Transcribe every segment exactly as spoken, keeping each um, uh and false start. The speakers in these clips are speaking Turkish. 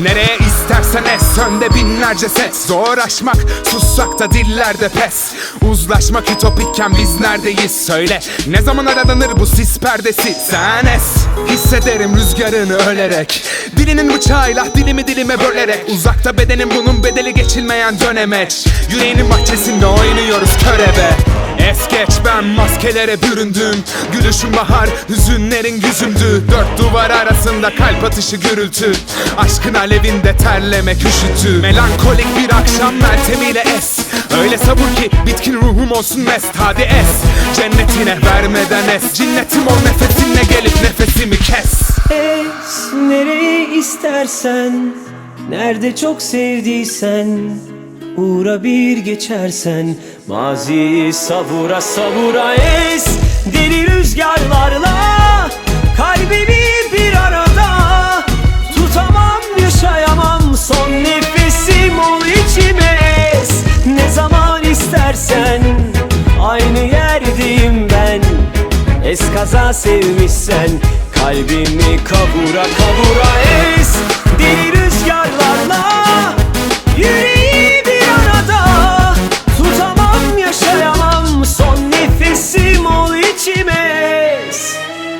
Nereye istersen es, önde binlerce ses. Zor aşmak, sussak da dillerde pes. Uzlaşmak ütopikken biz neredeyiz söyle. Ne zaman aralanır bu sis perdesi? Sen es. Hissederim rüzgarını ölerek, dilinin bıçağıyla dilimi dilime bölerek. Uzakta bedenim, bunun bedeli geçilmeyen dönemeç. Yüreğinin bahçesinde oynuyoruz körebe. Es geç, ben maskelere büründüm. Gülüşüm bahar, hüzünlerin yüzümdü. Dört duvar arasında kalp atışı gürültü. Aşkın alevinde terlemek üşütü. Melankolik bir akşam meltemiyle es. Öyle sabır ki bitkin ruhum olsun mest. Hadi es, cennetine vermeden es. Cinnetim ol nefesinle, gelip nefesimi kes. Es nereye istersen, nerede çok sevdiysen, uğra bir geçersen. Maziyi savura savura es. Deli rüzgarlarla kalbimi bir arada tutamam, yaşayamam, son nefesim ol içime es. Ne zaman istersen aynı yerdeyim ben. Eskaza sevmişsen kalbimi kavura kavura es. Deli rüzgarlarla yüreği bir arada tutamam, yaşayamam, son nefesim ol içime es.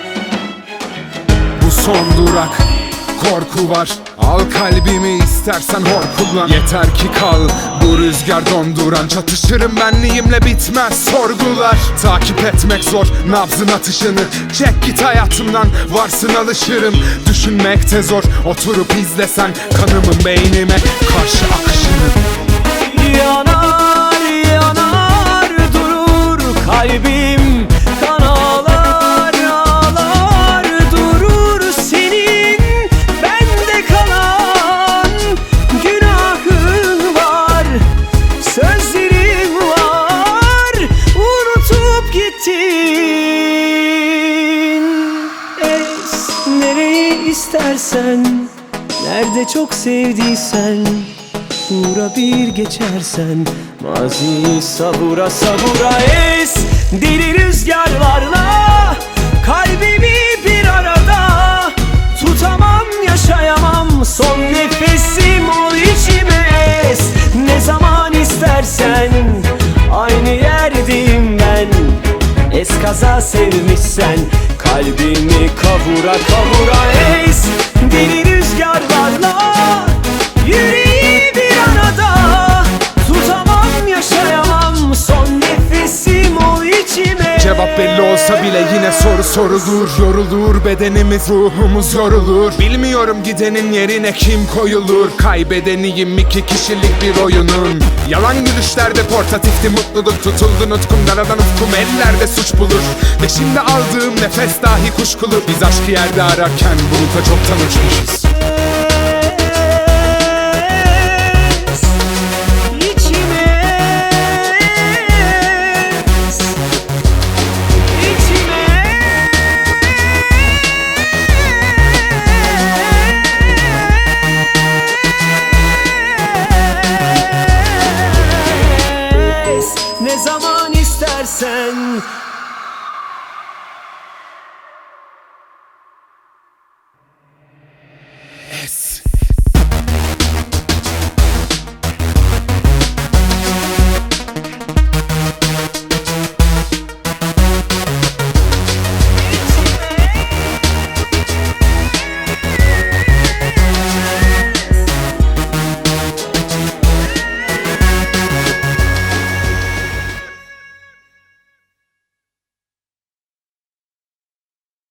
Bu son durak, korku var. Al kalbimi istersen hor kullan. Yeter ki kal, bu rüzgar donduran. Çatışırım benliğimle, bitmez sorgular. Takip etmek zor nabzın atışını. Çek git hayatımdan, varsın alışırım. Düşünmek de zor, oturup izlesen kanımın beynime karşı akışını. Yanar yanar durur kalbim, kan ağlar ağlar durur senin bende kalan. Günahın var, sözlerim var, unutup gittin. Es nereye istersen, nerede çok sevdiysen, uğra bir geçersen. Maziyi savura savura es. Deli rüzgarlarla kalbimi bir arada tutamam, yaşayamam, son nefesim ol içime es. Ne zaman istersen aynı yerdeyim ben. Eskaza sevmişsen kalbimi kavura kavura es. Deli rüzgarlarla yüreği bir arada tutamam, yaşayamam, son nefesim ol içime. Cevap belli olsa bile yine soru sorulur. Yorulur bedenimiz, ruhumuz yorulur. Bilmiyorum gidenin yerine kim koyulur. Kaybedeniyim iki kişilik bir oyunun. Yalan gülüşlerde portatifti mutluluk. Tutuldu nutkum, daradan ufkum, ellerde suç bulur. Ve şimdi aldığım nefes dahi kuşkulu. Biz aşkı yerde ararken buluta çoktan uçmuşuz.